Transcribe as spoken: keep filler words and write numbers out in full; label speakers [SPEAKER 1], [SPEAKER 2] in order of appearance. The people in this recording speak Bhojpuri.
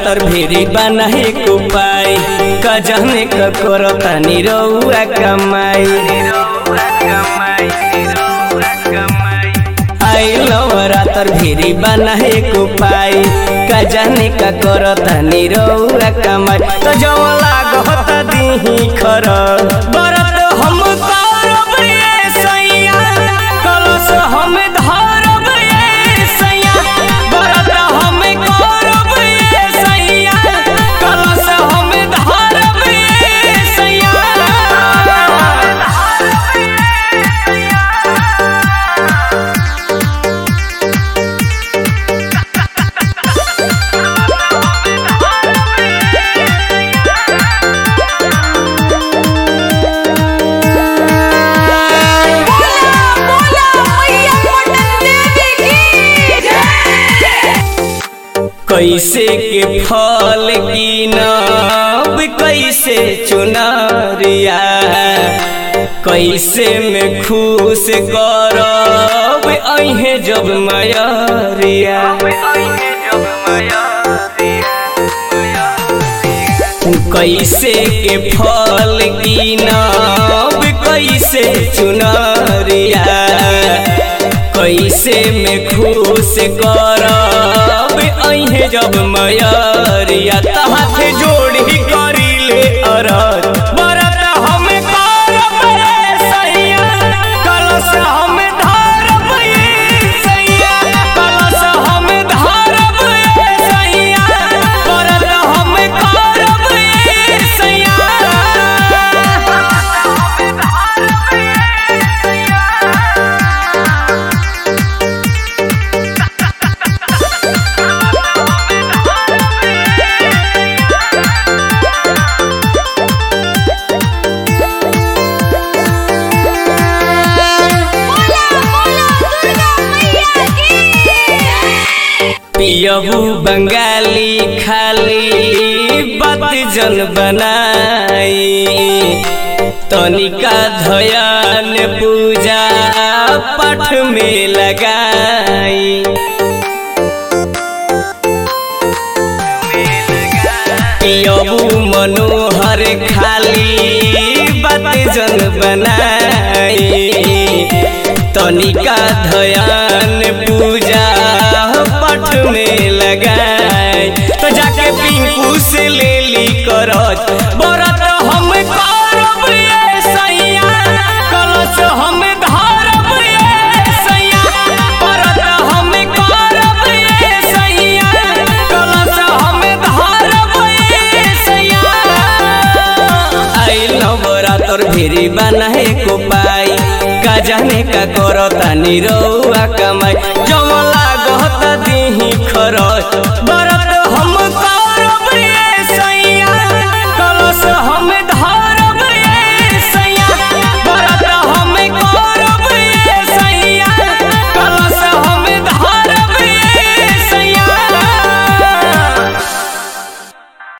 [SPEAKER 1] नवरात्र भेरी बनाए कुपाई कजने क करता निरौआ कमाई आई नवरात्र भेरी बनाए कुपाई कजने क करता निरौआ कमाई तो जो लागत दीही खर बरत हम करब ये सैया कलश हम धरब ये सैया बरत हम करब ये सैया कलश हम धरब ये सैया कैसे के फल कीनब कैसे चुनरिया कैसे में खुश करब अहे जब मयरिया कैसे के फल कीनब कैसे चुनरिया कैसे में खुश करब अहे जब मयरिया हाथ जोड़ी करी ले अरज बरत हम करब ये सैया कलश हम धरब ये सैया कलश हम धरब ये सैया बरत हम करब ये सैया पियबू बंगाली खाली बात जन बनाई तनिका धयान पूजा पाठ में लगाई पियबू मनोहर खाली बात जन बनाई तनिका धयान पूजा पाठ में लगाए तो जाके पिंकू से ले ली करज बरत हम करब ये सैया कलश हम धरब ये सैया बरत हम करब ये सैया कलश हम धरब ये सैया आई नवरात्र भेरी बनाए कुपाई कजने का करता निरौआ कमाई जो लागत दीही खरच बरत